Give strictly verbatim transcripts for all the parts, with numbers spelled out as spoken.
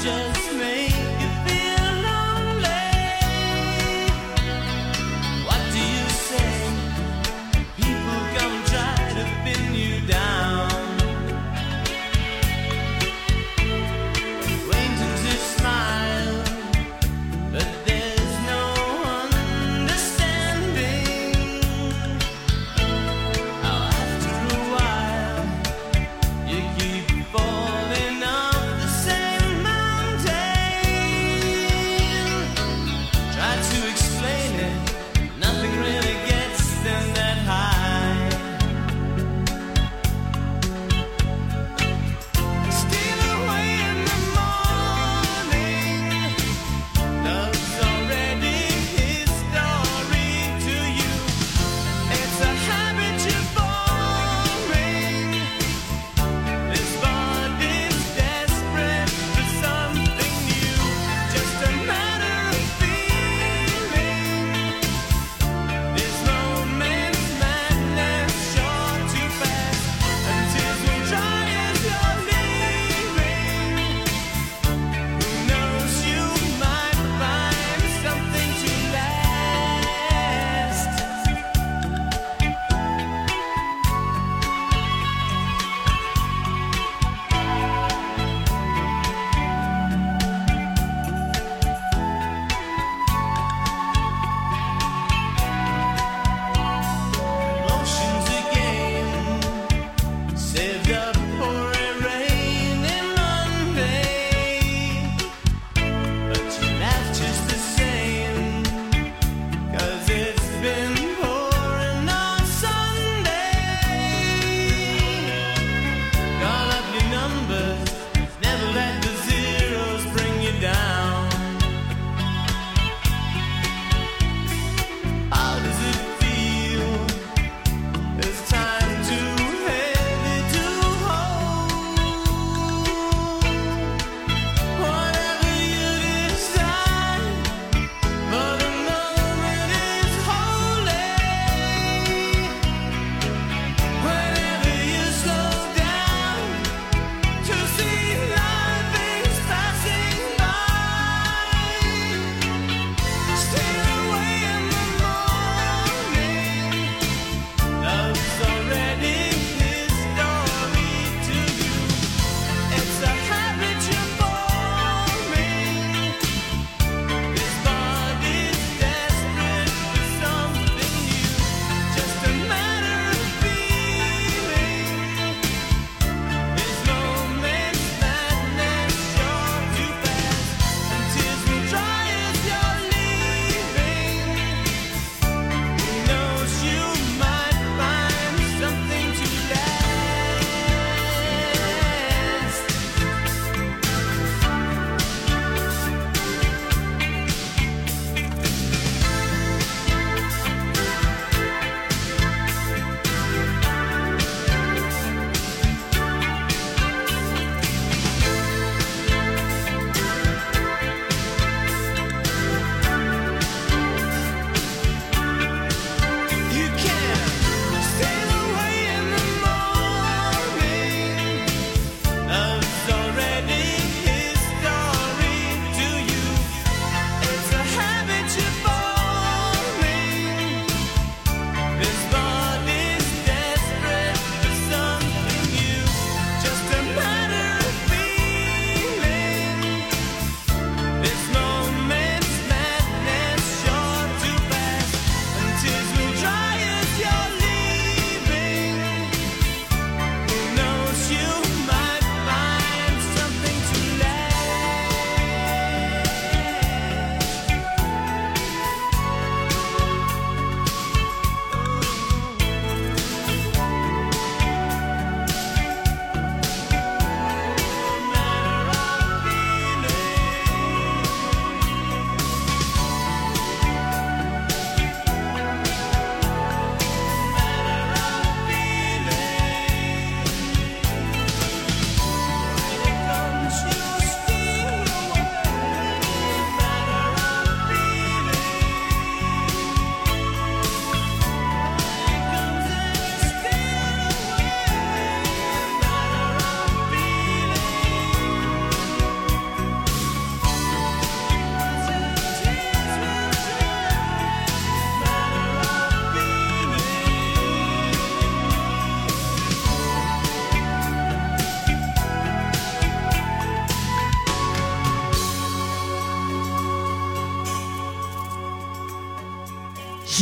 Falling off the same mountain.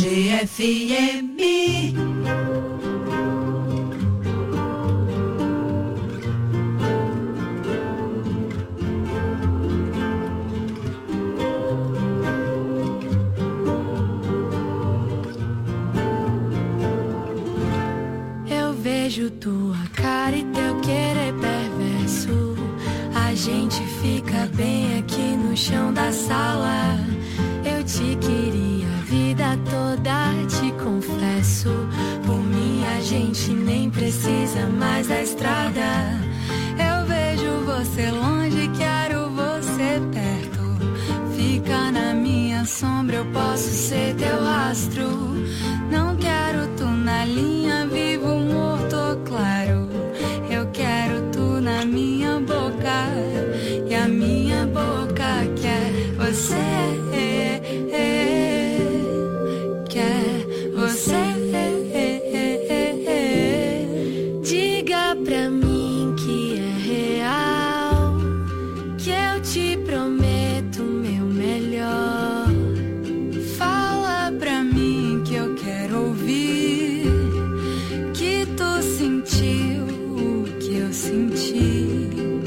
G F M. Eu vejo tua cara e teu querer perverso. A gente fica bem aqui no chão da sala. Eu te queria a vida toda, te confesso. Por mim a gente nem precisa mais da estrada. Eu vejo você longe, quero você perto. Fica na minha sombra, eu posso ser teu rastro. Não quero tu na linha, vivo, morto ou claro. Eu quero tu na minha boca, e a minha boca quer você. Quer você. Diga pra mim que é real, que eu te prometo meu melhor. Fala pra mim que eu quero ouvir, que tu sentiu o que eu senti.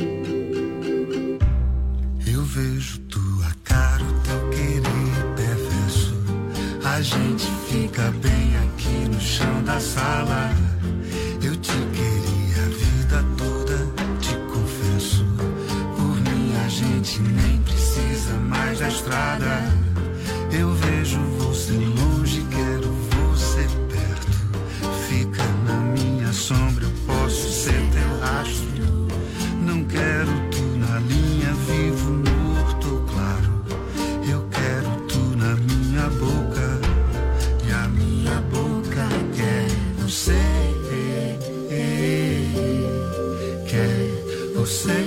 Eu vejo tua cara, o teu querer perverso. A gente fica bem aqui no chão da sala. Eu te queria a vida toda, te confesso. Por mim a gente nem precisa mais da estrada. Eu vejo você longe, quero você perto. Fica na minha sombra, eu posso ser teu rastro. Não quero tu na linha, vivo, morto ou claro. Eu quero tu na minha boca, e a minha boca quer você. Quer você.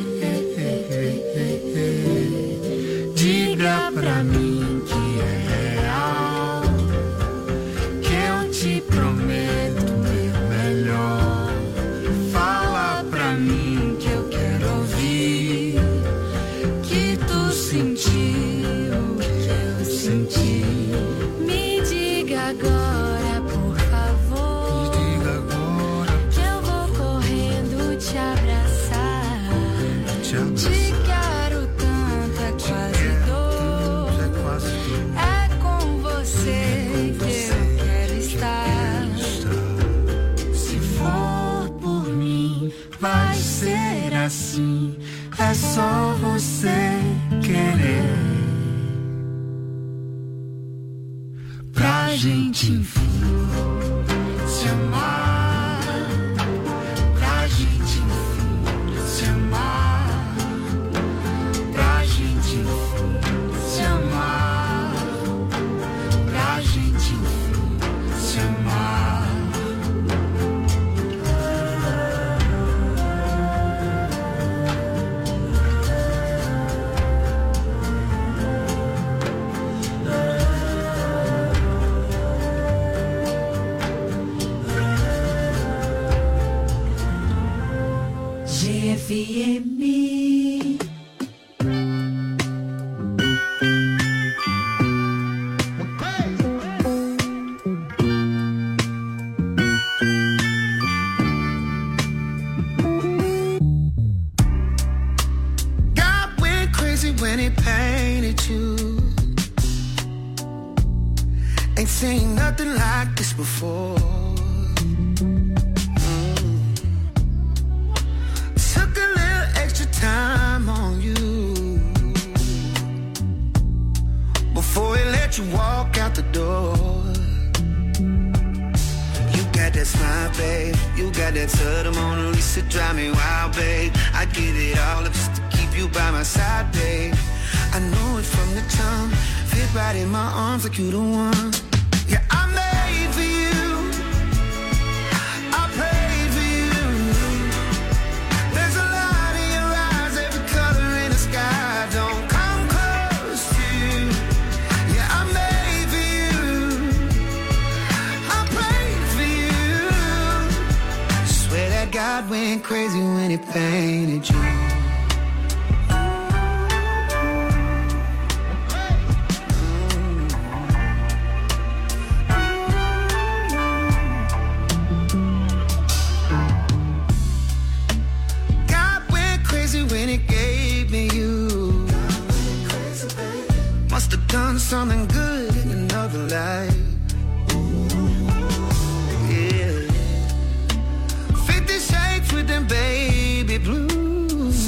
Diga pra mim que é real, que eu te prometo meu melhor. Fala pra mim que eu quero ouvir, que tu sentiu o que eu senti. Me diga agora, por favor. Me diga agora, que eu vou correndo te abraçar. te abraçar. Te quero tanto, é quase dor. É quase dor. É com você que eu quero estar. Se for por mim, vai ser assim. É só você querer. Pra gente, enfim, se amar. Pra gente, enfim, se amar. Pra gente, enfim, se amar. Pra gente, enfim, se amar. G F M. God went crazy when he painted you. Ain't seen nothing like this before. Mm. Took a little extra time on you before he let you walk out the door. You got that smile, babe. You got that Southern Mona Lisa, drive me wild, babe. I give it all up just to keep you by my side, babe. I know it from the jump. Fit right in my arms like you the one. Yeah, I'm made for you. I prayed for you. There's a light in your eyes, every color in the sky. Don't come close to you. Yeah, I'm made for you. I prayed for you. Swear that God went crazy when he painted you. Mm. something good in another life. Yeah. Fifty shades with them baby blues.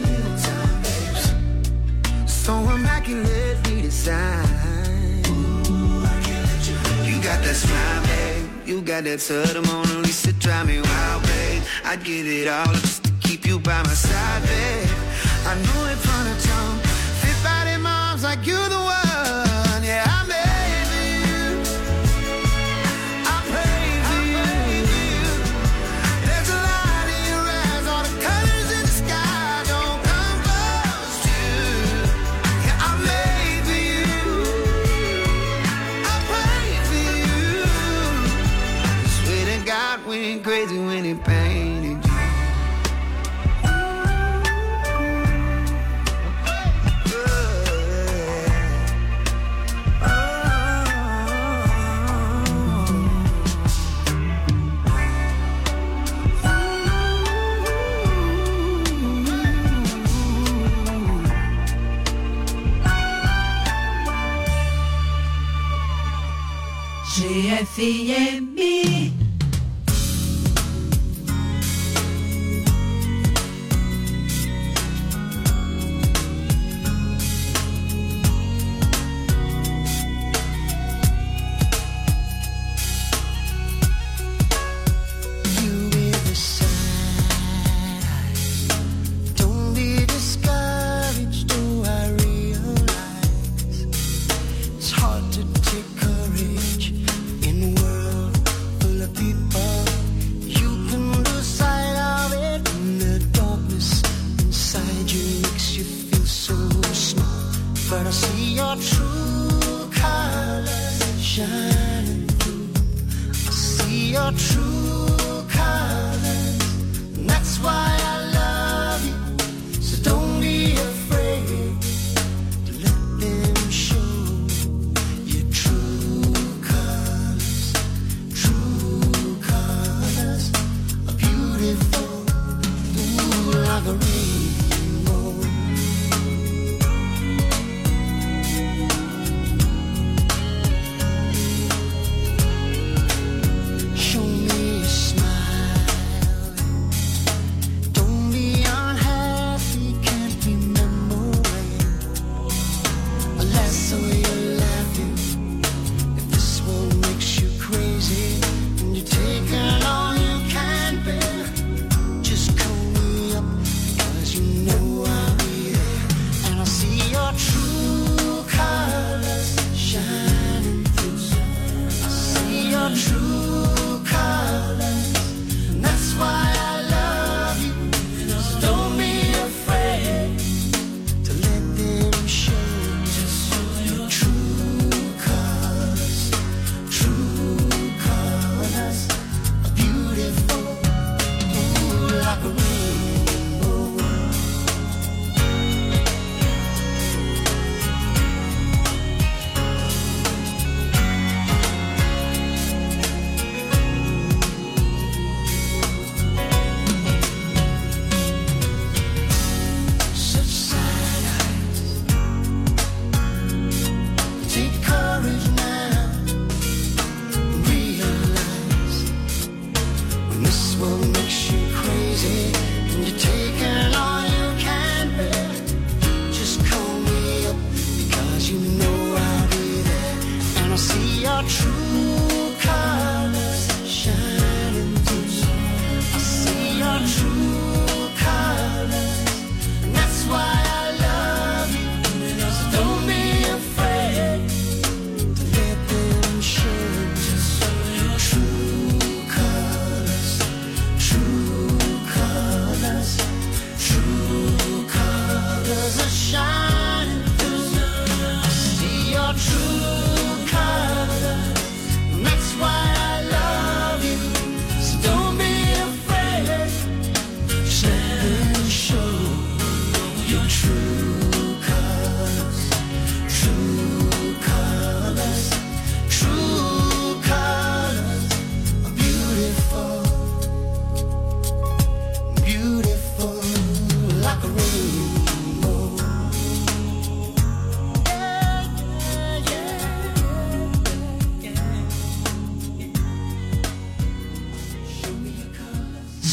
So immaculately designed. You got that smile, babe. You got that sort of Mona Lisa, drive me wild, babe. I'd give it all just to keep you by my side, babe. I know it from the jump. Fit body moms like you the one. Yeah, I made for you. I prayed for you. There's a light in your eyes, all the colors in the sky don't come close to you. Yeah, I made for you. I prayed for you. Swear to God, we ain't crazy when it painted you. G F E M.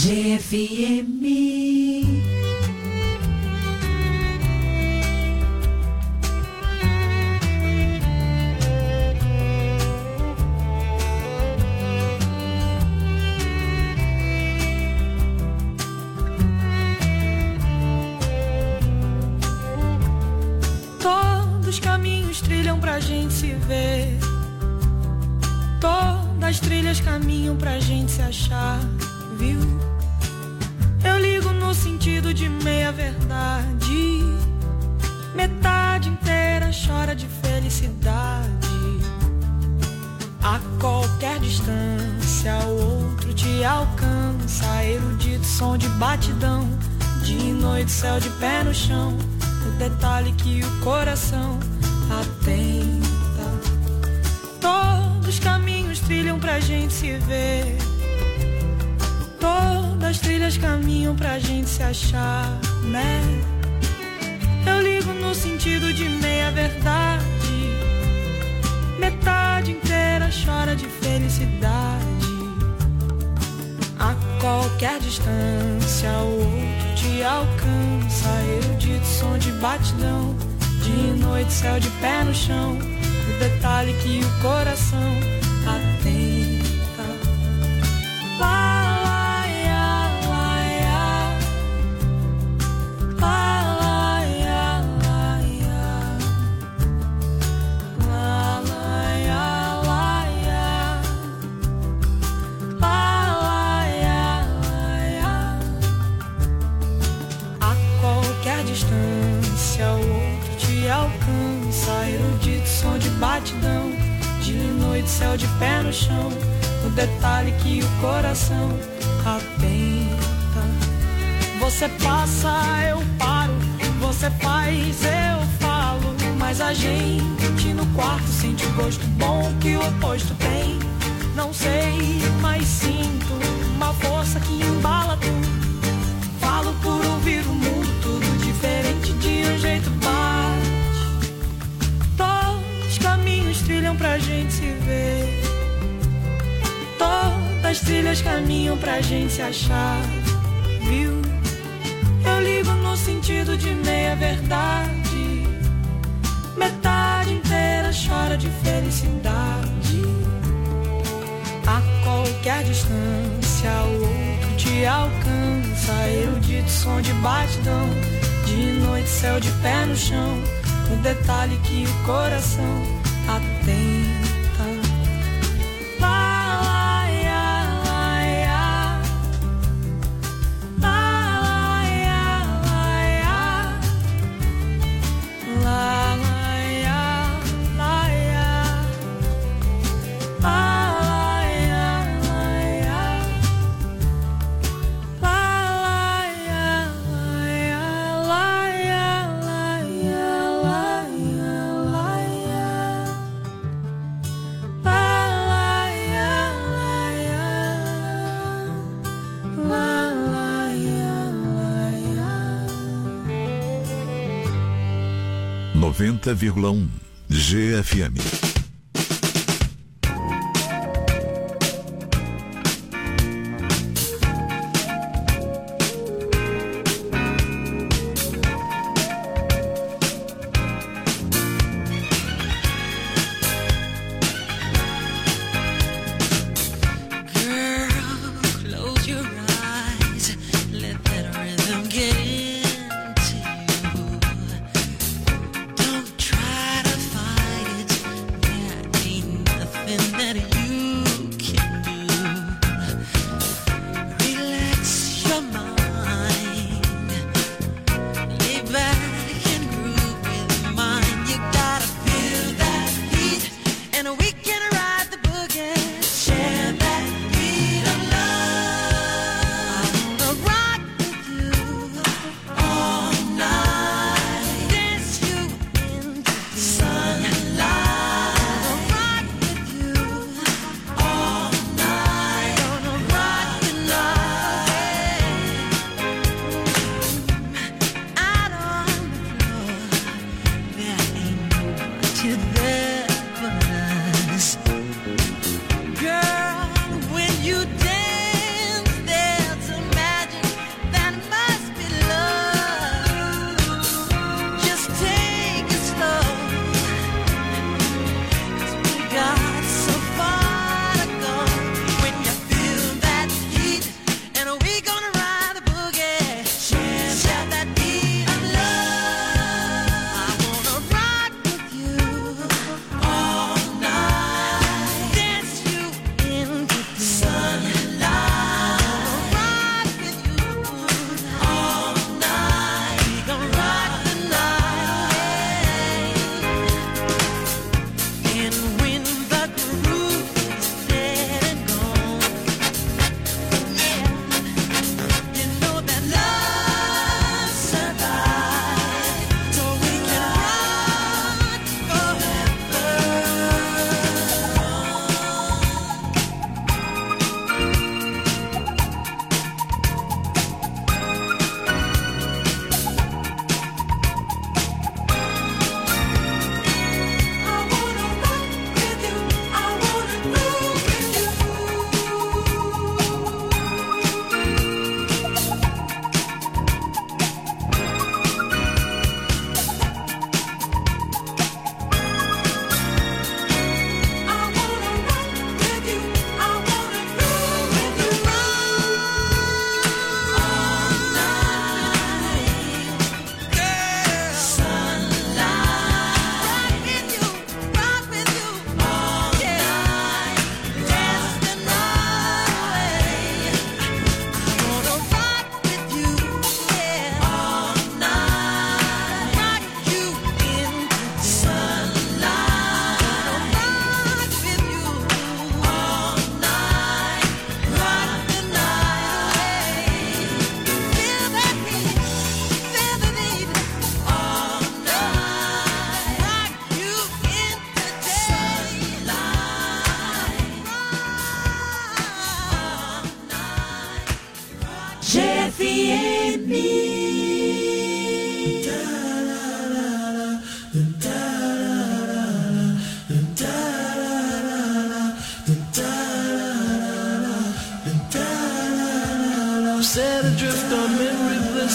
G F M. Todos os caminhos trilham pra gente se ver. Todas as trilhas caminham pra gente se achar, viu? Eu ligo no sentido de meia verdade. Metade inteira chora de felicidade. A qualquer distância o outro te alcança. Erudito som de batidão. Dia e noite, céu de pé no chão. O detalhe que o coração atenta. Todos os caminhos trilham pra gente se ver. Todas as trilhas caminham pra gente se achar, né? Eu ligo no sentido de meia verdade. Metade inteira chora de felicidade. A qualquer distância o outro te alcança. Erudito som de batidão. Dia e noite, céu de pé no chão. O detalhe que o coração atenta. Lá, lá, ia, lá, ia. Lá, lá, ia, lá, ia. Lá, lá, ia, lá, ia. Lá, lá, ia, lá, ia. A qualquer distância o outro te alcança. Erudito som de batidão. Dia e noite, céu de pé no chão. O detalhe que o coração atenta. Você passa, eu paro. Você faz, eu falo. Mas a gente no quarto sente o gosto bom que o oposto tem. Não sei, mas sinto uma força que embala tudo. Falo por ouvir o mundo, tudo diferente de um jeito bate. Todos os caminhos trilham pra gente se ver. Todas as trilhas caminham pra gente se achar, viu? Eu ligo no sentido de meia verdade. Metade inteira chora de felicidade. A qualquer distância o outro te alcança. Erudito som de batidão. Dia e noite, céu de pé no chão. O detalhe que o coração atenta. Lá, lá, ia, lá, ia. Lá, lá, ia, lá, ia. Lá, lá, ia, lá, ia. Lá, lá, ia, lá, ia. Lá, lá, ia, lá, ia. Lá, ia, lá, ia, lá, ia, lá, ia. Lá, lá, ia, lá, ia. Lá, lá, ia, lá, ia. noventa vírgula um G F M. Close your eyes, let that rhythm get into you. Don't try to fight it,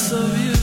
remembrance of you.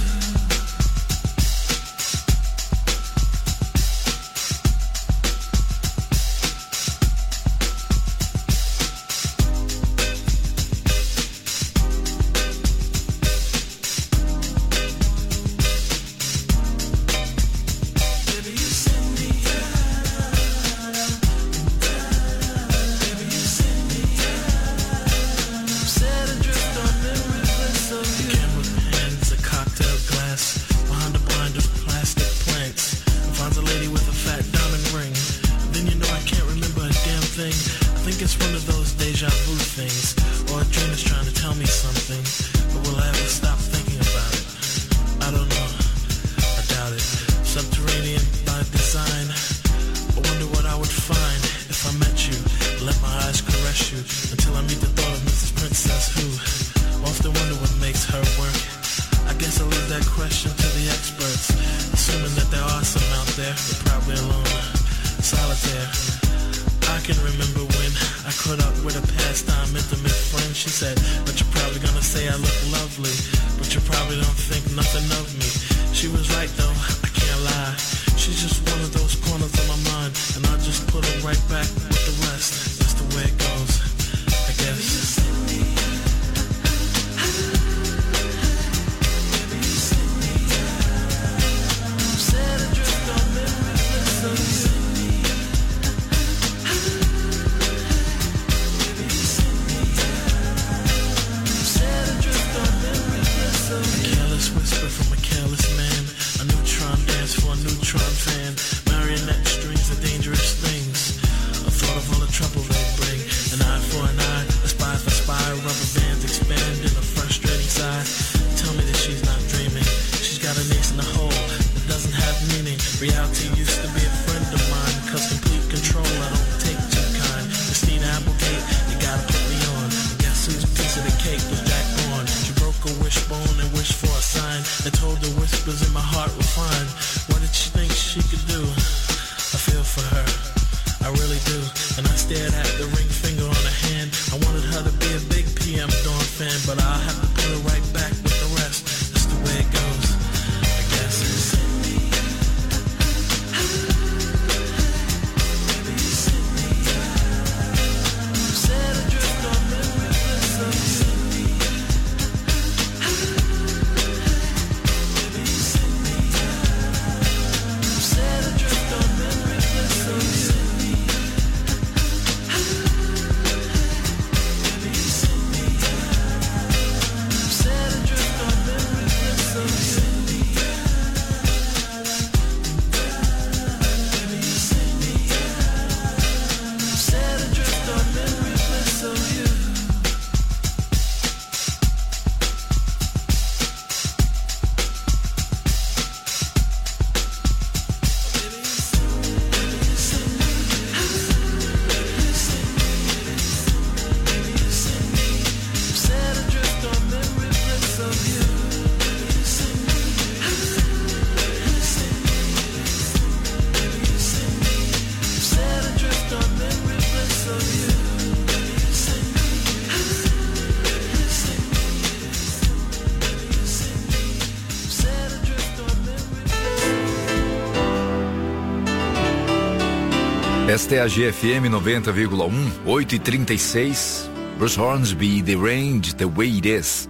Esta é a G F M noventa vírgula um, oito e trinta e seis. Bruce Hornsby, The Range, The Way It Is.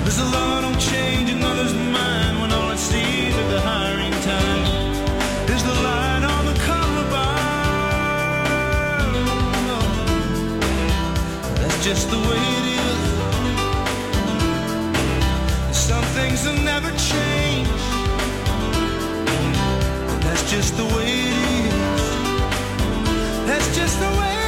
There's a law don't change another's mind when all it sees at the hiring time is the light on the color bar. That's just the way it is. Some things will never change. That's just the way it is. That's just the way it is.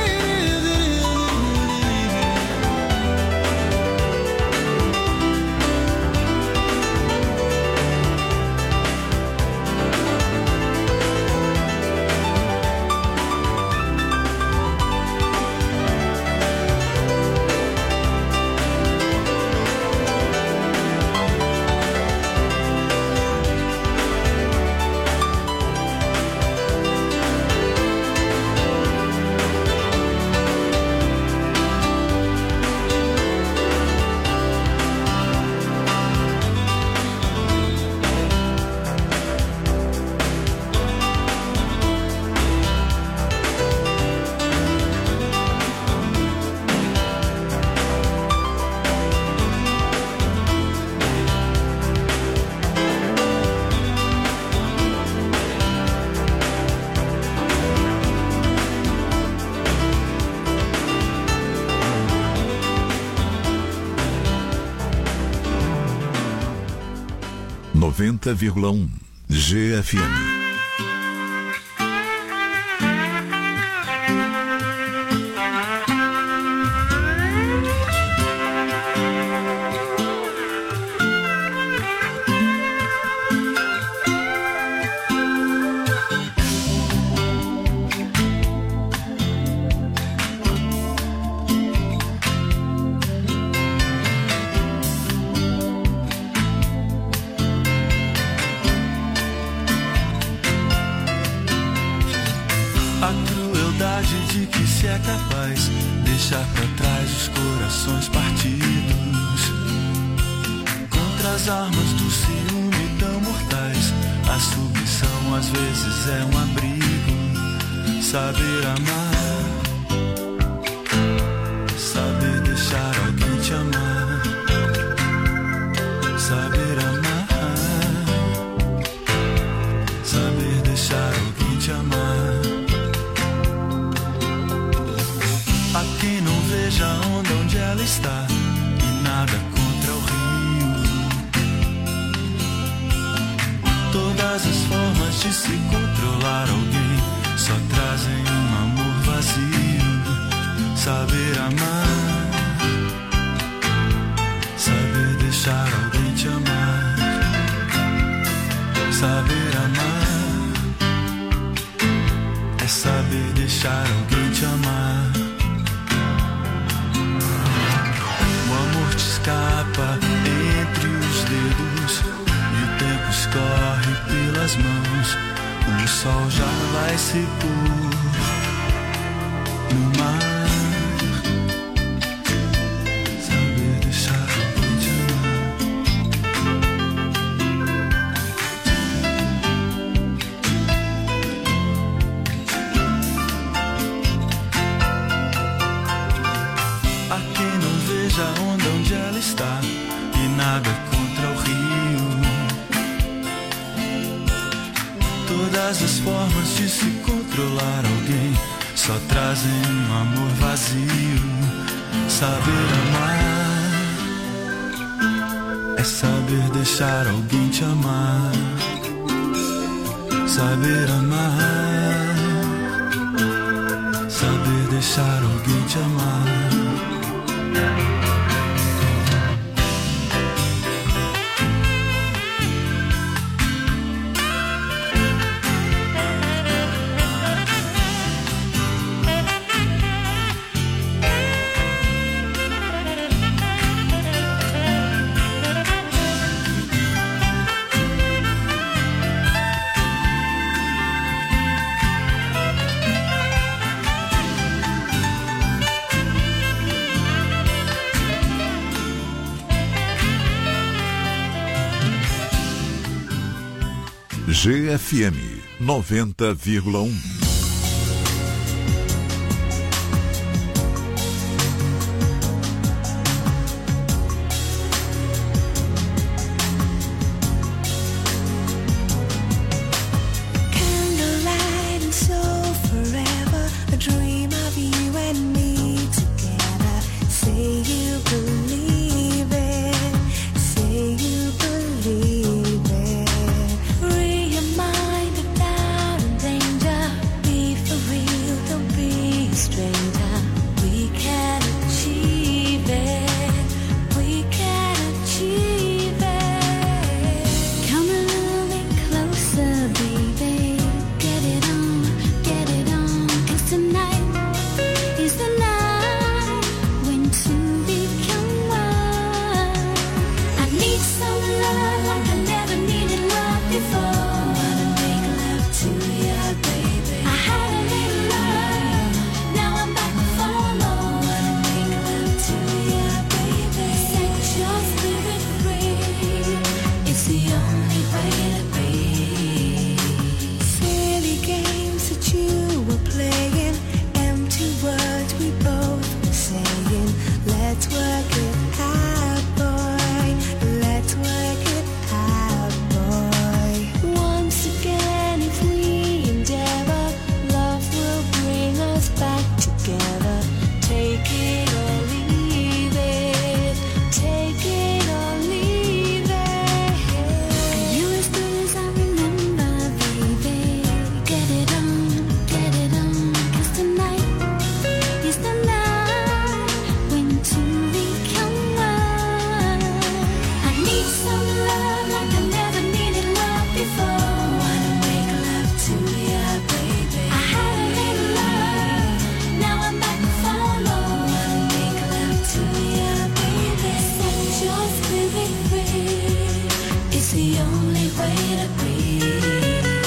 noventa vírgula um G F M. Saber amar, saber deixar alguém te amar, saber amar, saber deixar alguém te amar. A quem não veja a onda onde ela está e nada contra o rio. Todas as formas de se controlar alguém só trazem um amor vazio. Saber amar, saber deixar alguém te amar, saber amar, é saber deixar alguém te amar. O amor te escapa entre os dedos e o tempo escorre pelas mãos. O sol já vai se pôr no mar. Saber deixar alguém te amar. A quem não veja a onda onde ela está e nada contra o rio. Todas as formas de se controlar alguém só trazem um amor vazio. Saber amar é saber deixar alguém te amar. Saber amar, saber deixar alguém te amar. G F M noventa vírgula um. be free. It's the only way to be.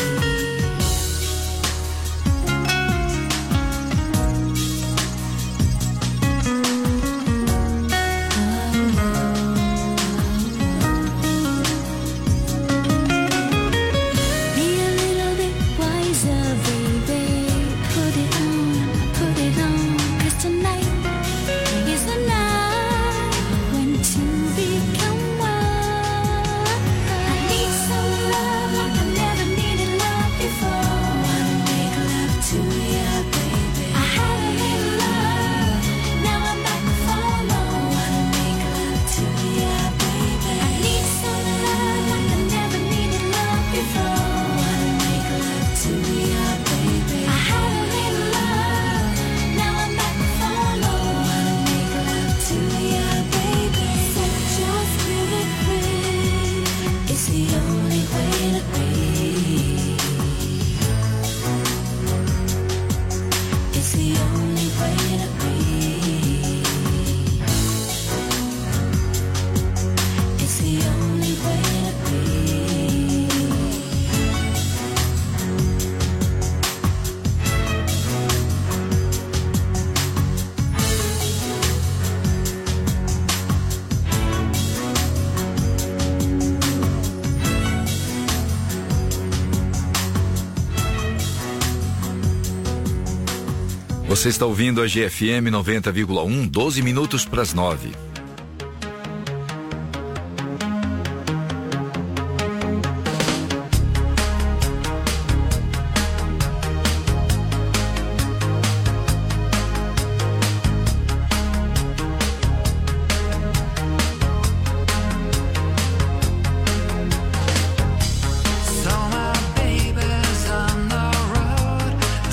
Você está ouvindo a G F M noventa vírgula um, doze minutos para as nove.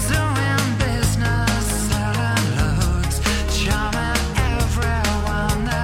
Charming everyone.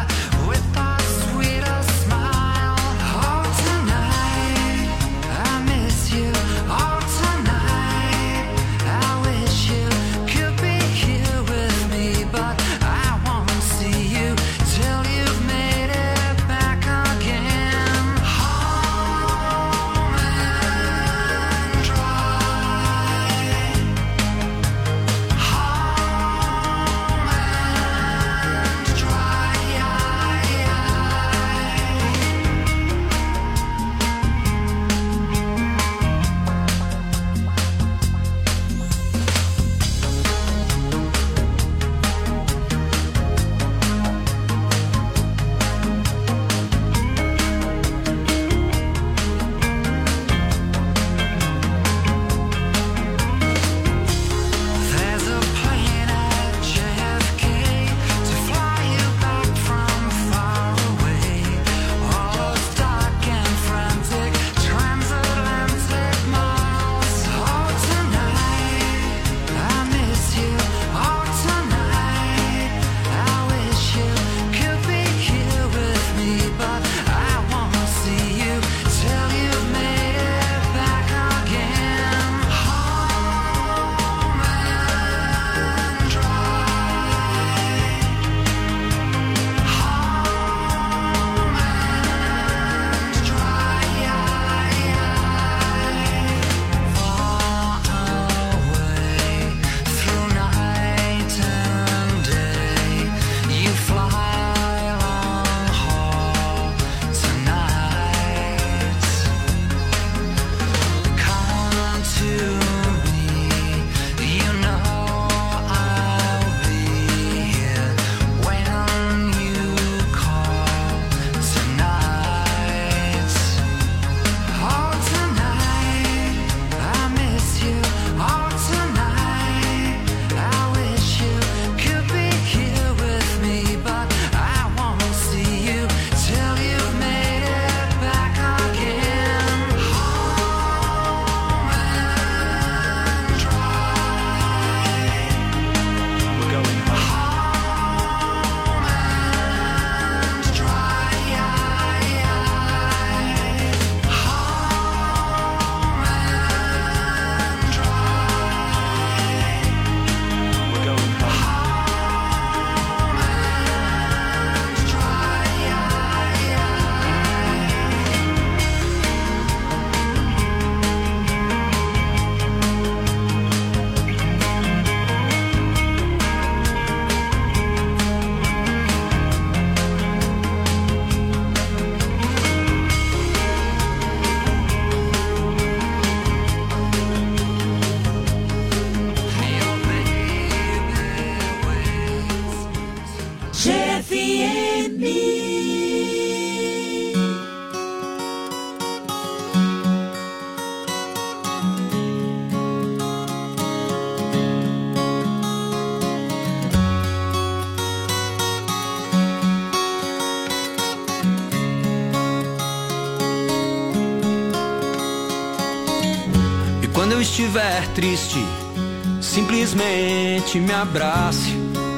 quando eu estiver triste, simplesmente me abrace.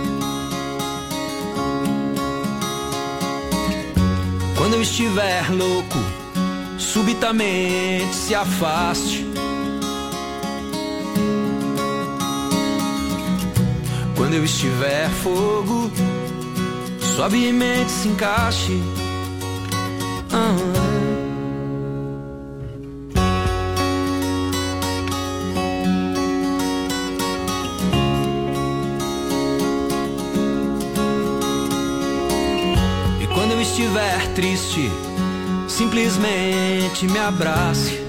Quando eu estiver louco, subitamente se afaste. Quando eu estiver fogo, suavemente se encaixe. Ah. E quando eu estiver triste, simplesmente me abrace.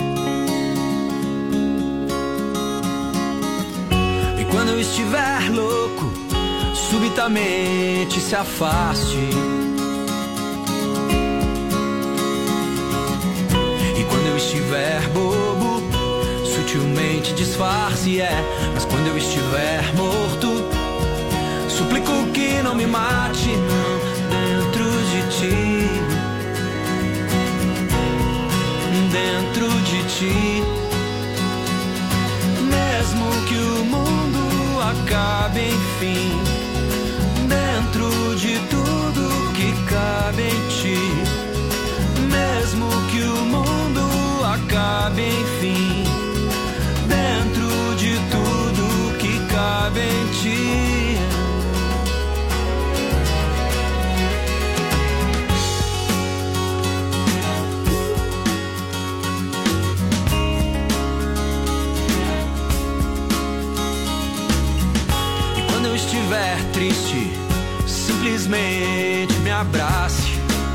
E quando eu estiver louco, subitamente se afaste. E quando eu estiver bobo, sutilmente disfarce, é. Mas quando eu estiver morto, suplico que não me mate, não, dentro de ti. Dentro de ti. Mesmo que o mundo acabe, enfim, dentro de tudo que cabe em ti. Mesmo que o mundo acabe, enfim, dentro de tudo que cabe em ti. Estiver triste, simplesmente me abrace.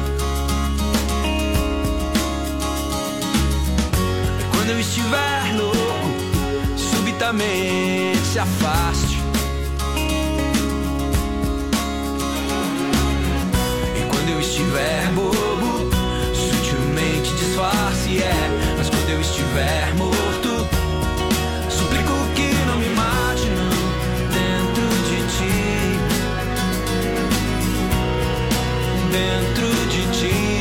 Quando eu estiver louco, subitamente se afaste. E quando eu estiver bobo, sutilmente disfarce, é. Mas quando eu estiver morto, suplico que não me mate, não. Dentro de ti.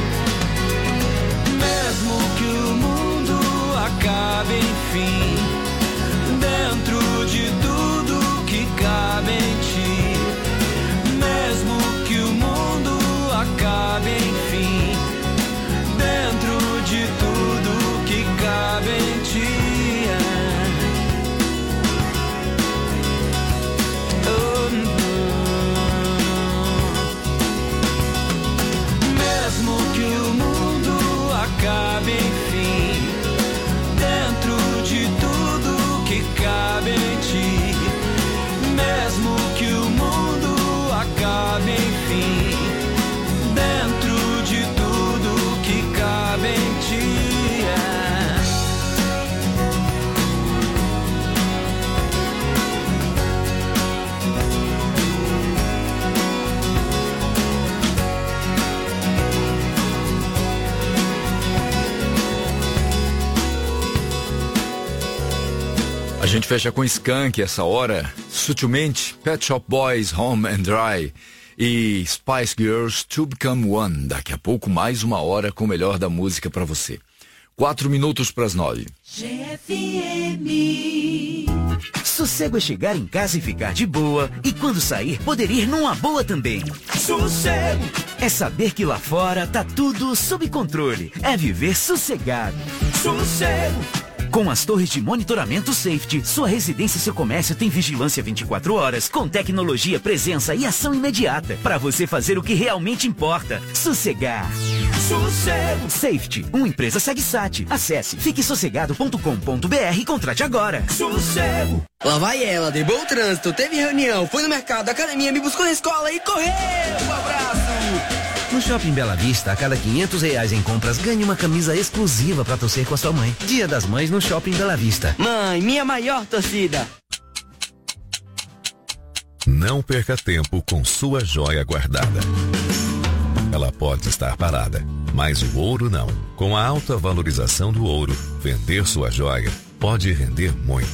Mesmo que o mundo acabe, enfim, dentro de tudo que cabe em ti. Mesmo que o mundo acabe, enfim, dentro de tudo que cabe em ti. Cabe, enfim, dentro de tudo que cabe em ti. Mesmo que o mundo acabe, enfim, dentro de tudo que cabe em ti. É. A gente fecha com Skank essa hora, sutilmente, Pet Shop Boys, Home and Dry e Spice Girls, To Become One. Daqui a pouco mais uma hora com o melhor da música pra você. Quatro minutos pras nove. G F M. Sossego é chegar em casa e ficar de boa, e quando sair, poder ir numa boa também. Sossego é saber que lá fora tá tudo sob controle. É viver sossegado. Sossego. Com as torres de monitoramento Safety, sua residência e seu comércio tem vigilância vinte e quatro horas, com tecnologia, presença e ação imediata, para você fazer o que realmente importa. Sossegar. Sossego. Safety, uma empresa SegSat. Acesse fique sossegado ponto com ponto b r e contrate agora. Sossego. Lá vai ela, debou o trânsito, teve reunião, foi no mercado, academia, me buscou na escola e correu. Um abraço. No Shopping Bela Vista, a cada quinhentos reais em compras, ganhe uma camisa exclusiva pra torcer com a sua mãe. Dia das Mães no Shopping Bela Vista. Mãe, minha maior torcida. Não perca tempo com sua joia guardada. Ela pode estar parada, mas o ouro não. Com a alta valorização do ouro, vender sua joia pode render muito.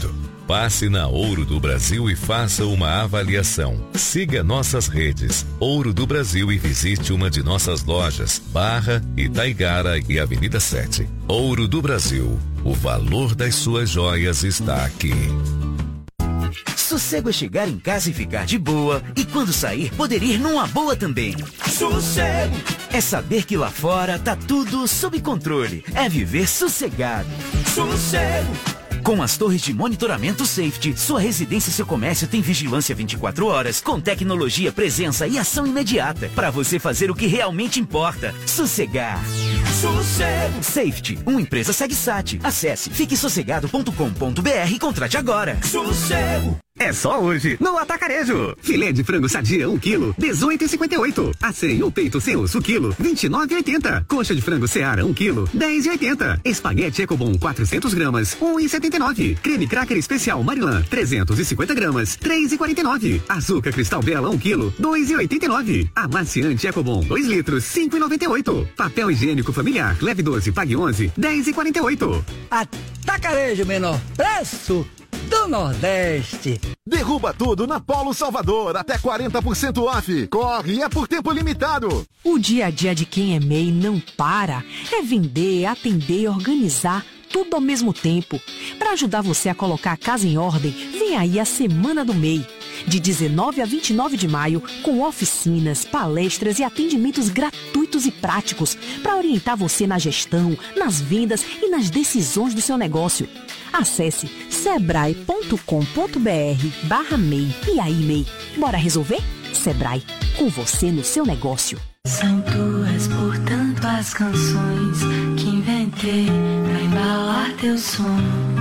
Passe na Ouro do Brasil e faça uma avaliação. Siga nossas redes Ouro do Brasil e visite uma de nossas lojas, Barra, Itaigara e Avenida sete. Ouro do Brasil, o valor das suas joias está aqui. Sossego é chegar em casa e ficar de boa, e quando sair, poder ir numa boa também. Sossego é saber que lá fora tá tudo sob controle. É viver sossegado. Sossego. Com as torres de monitoramento Safety, sua residência e seu comércio tem vigilância vinte e quatro horas, com tecnologia, presença e ação imediata, para você fazer o que realmente importa. Sossegar. Sossego. Safety, uma empresa SegSat. Acesse fique sossegado ponto com ponto br e contrate agora. Sossego. É só hoje, no Atacarejo. Filé de frango sadia, um quilo, dezoito reais e cinquenta e oito centavos. Acém ou peito sem osso, quilo, vinte e nove reais e oitenta centavos. Coxa de frango Seara, um quilo, dez reais e oitenta centavos. Espaguete Ecobon, quatrocentas gramas, um real e setenta e nove centavos. Creme Cracker Especial Marilã, trezentas e cinquenta gramas, três reais e quarenta e nove centavos. Açúcar Cristal Bela, um quilo, dois reais e oitenta e nove centavos. Amaciante Ecobon, dois litros, cinco reais e noventa e oito centavos. Papel higiênico familiar, leve doze, pague onze, dez reais e quarenta e oito centavos. Atacarejo, menor preço do Nordeste. Derruba tudo na Polo Salvador, até quarenta por cento off. Corre, é por tempo limitado. O dia a dia de quem é M E I não para. É vender, atender, organizar, tudo ao mesmo tempo. Para ajudar você a colocar a casa em ordem, vem aí a Semana do M E I. De dezenove a vinte e nove de maio, com oficinas, palestras e atendimentos gratuitos e práticos para orientar você na gestão, nas vendas e nas decisões do seu negócio. Acesse sebrae ponto com ponto br barra M E I. E aí, M E I, bora resolver? Sebrae, com você no seu negócio. São tuas, portanto, as canções que inventei pra embalar teu som.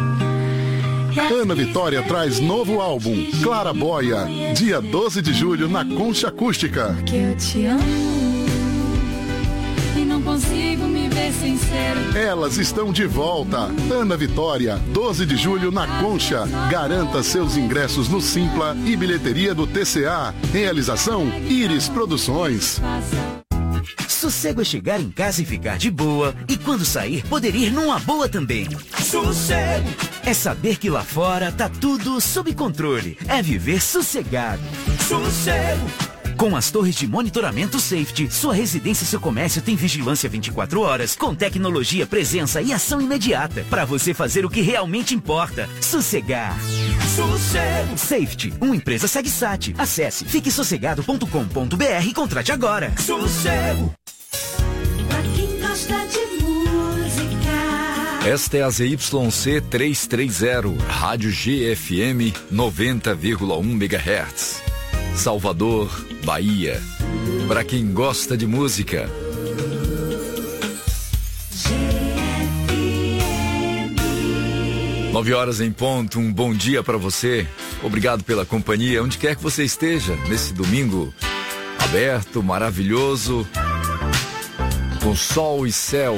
Ana Vitória traz novo álbum, Clara Boia, dia doze de julho na Concha Acústica. Que eu te amo e não consigo me ver sincero. Elas estão de volta. Ana Vitória, doze de julho na Concha. Garanta seus ingressos no Simpla e bilheteria do T C A. Realização Iris Produções. Sossego é chegar em casa e ficar de boa, e quando sair, poder ir numa boa também. Sossego é saber que lá fora tá tudo sob controle. É viver sossegado. Sossego. Com as torres de monitoramento Safety, sua residência e seu comércio tem vigilância vinte e quatro horas, com tecnologia, presença e ação imediata, para você fazer o que realmente importa. Sossegar. Sossego. Safety, uma empresa SegSat. Acesse fique sossegado ponto com ponto br e contrate agora. Sossego. Pra quem gosta de música. Esta é a Z Y C trezentos e trinta, Rádio G F M noventa vírgula um megahertz. Salvador, Bahia. Para quem gosta de música. Nove horas em ponto, um bom dia para você. Obrigado pela companhia, onde quer que você esteja, nesse domingo aberto, maravilhoso, com sol e céu.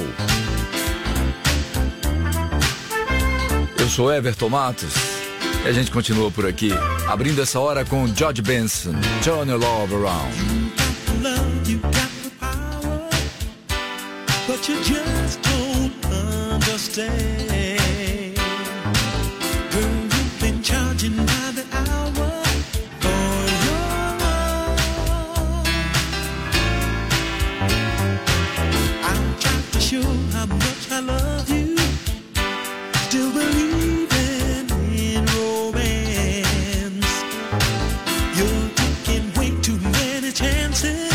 Eu sou Everton Matos e a gente continua por aqui, abrindo essa hora com George Benson, Turn Your Love Around. You got the power, but you just don't understand. Girl, you've been charging by the hour for your love. I'm trying to show how much I love you. Still believing in romance. You're taking way too many chances.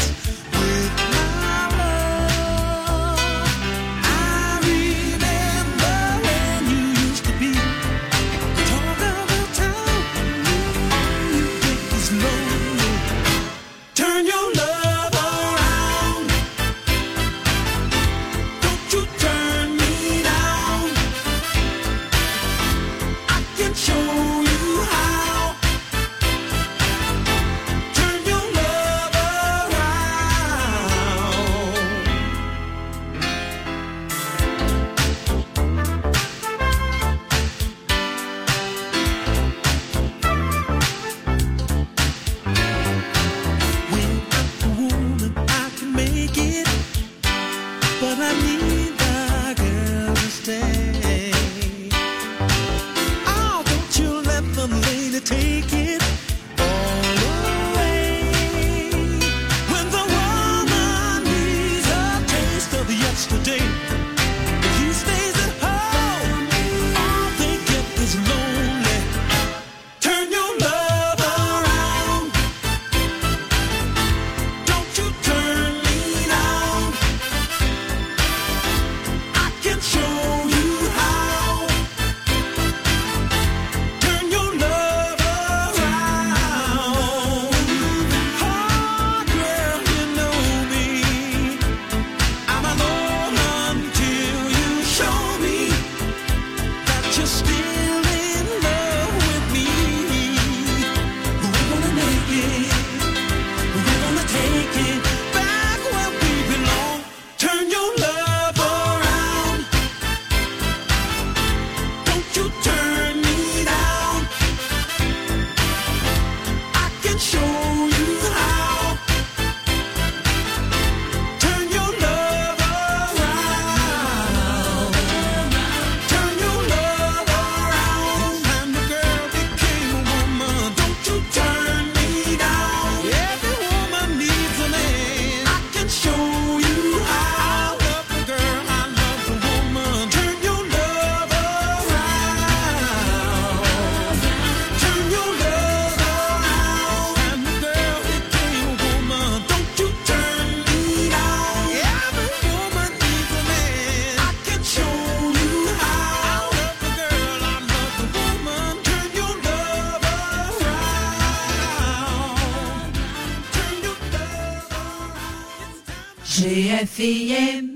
F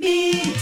M.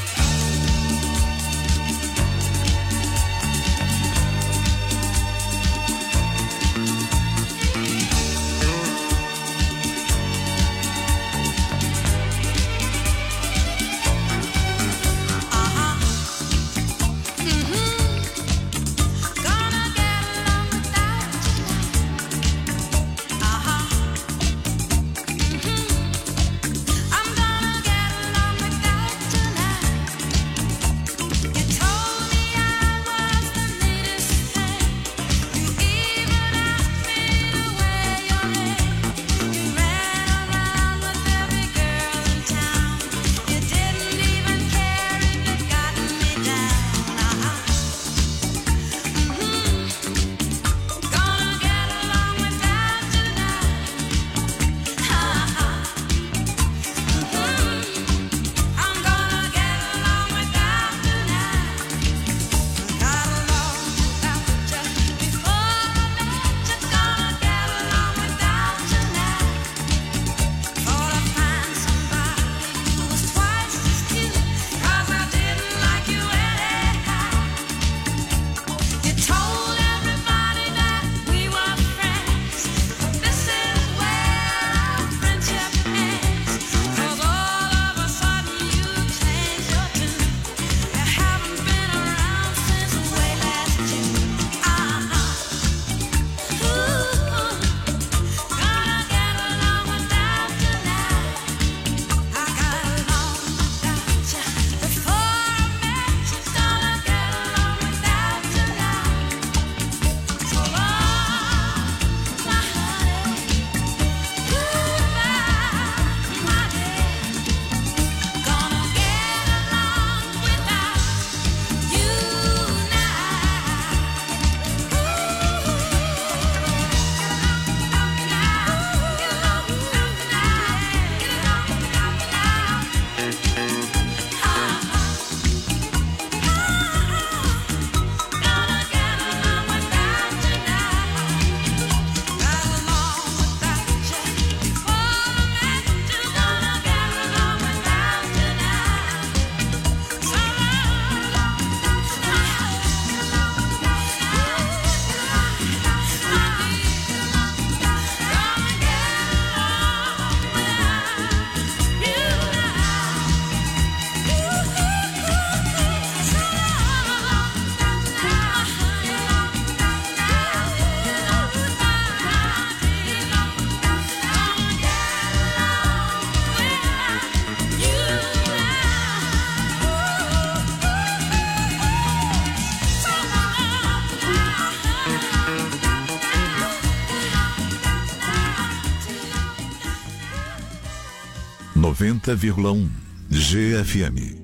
noventa vírgula um G F M.